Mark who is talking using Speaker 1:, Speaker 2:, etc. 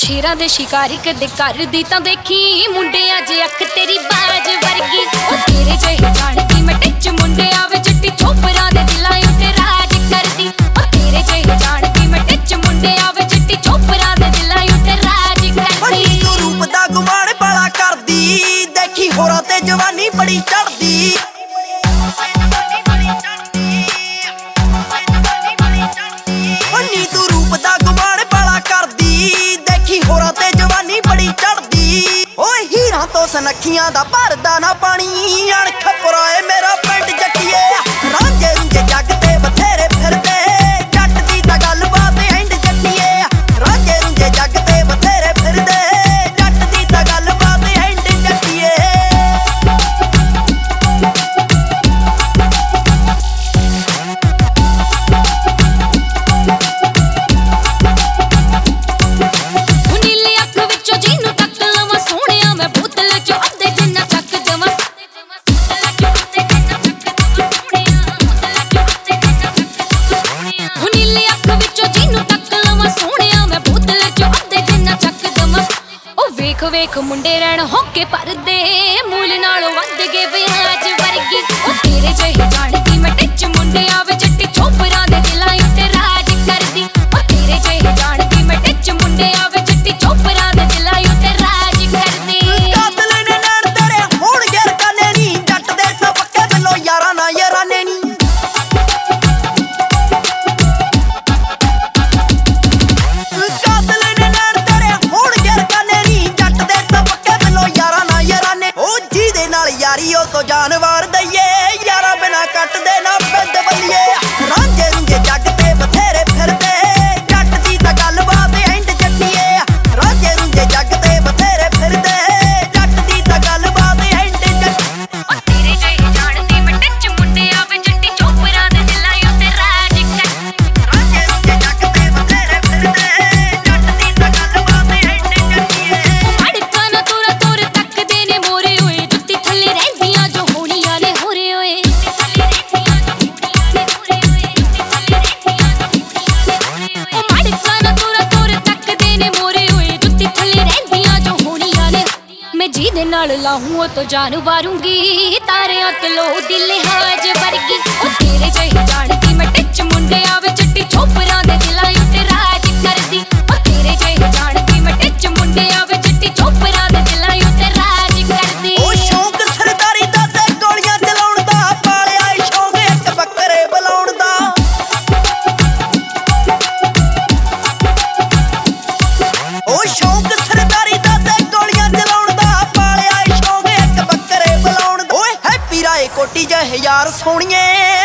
Speaker 1: शेरां दे शिकारी कदे करदी तां देखी मुंडियां जे अख तेरी बाज वर्गी ओ तेरे जेही जानदी मैं टिच मुंडे आवे चिट्टी छोपरां दे दिलां उत्ते राज करदी ओ तेरे जेही जानदी मैं टिच मुंडे आवे चिट्टी छोपरां दे दिलां उत्ते राज करदी
Speaker 2: तू रूप दा गुमान बड़ा करदी देखी होरां ते जवानी बड़ी चढ़दी तू रूप दा गुमान बड़ा करदी देखी होरां ते जवानी बड़ी चढ़दी ओए हीरा तो सनखियां दा भरदा ना पानी अणख पुराए मेरा पिंड जट्टिए रांझे रुंझे जग ते बथेरे फिरदे जट दी तां गल बात एंड जट्टिए रांझे रुंझे जग ते बथेरे फिरदे जट दी तां गल बात एंड जट्टिए
Speaker 1: वेख मुंडे रहन होके परदे मूल नालों वध गए विराज वर्गी ओ तेरे जेही जानदी मैं टिच मुंडे आवे चिट्टी छोपरां दे दिलां उत्ते राज करदी ओ तेरे जेही जानदी मैं टिच मुंडे आवे चिट्टी छोपरां दे दिलां उत्ते राज करदी
Speaker 2: कातल ने नैन तेरे होण गिर कने नी जट दे सबके बिलो यारां ना याराने नी यारी तो जानवर दईए यारा बिना कट दे ना पिंड बल्लिए रांझे रुंझे जग ते बथेरे फिरदे जट दी तां गल बात एंड जट्टिए रांझे रुंझे जग ते बथेरे फिरदे जट दी तां गल बात एंड जट्टी
Speaker 1: ओ तेरे जेही जानदी मैं टिच मुंडे आवे चिट्टी छोपरां दे दिलां उत्ते राज करदी
Speaker 2: रांझे रुंझे जग ते बथेरे फिरदे जट दी तां गल बात एंड जट्टिए
Speaker 1: अड़का ना तुर तुर तकदे ने मोरे होए जुत्ती थल्ले रहंदियां जो होणियां ने होरे होए जी दे नाल लाहूं तो जान वारूंगी तारियां तलो दी लिहाज वर्गी ओ तेरे जेही जानदी मैं टिच मुंडे आवे चिट्टी छोपरां दे दिलां उत्ते राज करदी ओ तेरे जेही जानदी मैं टिच मुंडे आवे चिट्टी छोपरां दे दिलां उत्ते राज करदी
Speaker 2: ओ शौक सरदारी दा ते गोलियां चलाउण दा पालिया शौक एक बकरे बुलाउण दा ओ शौक सरदारी दा ते गोलियां चलाउण दा पालिया शौक एक बकरे बुलाउण दा ओए हैप्पी राय कोटी जह यार सोहणिए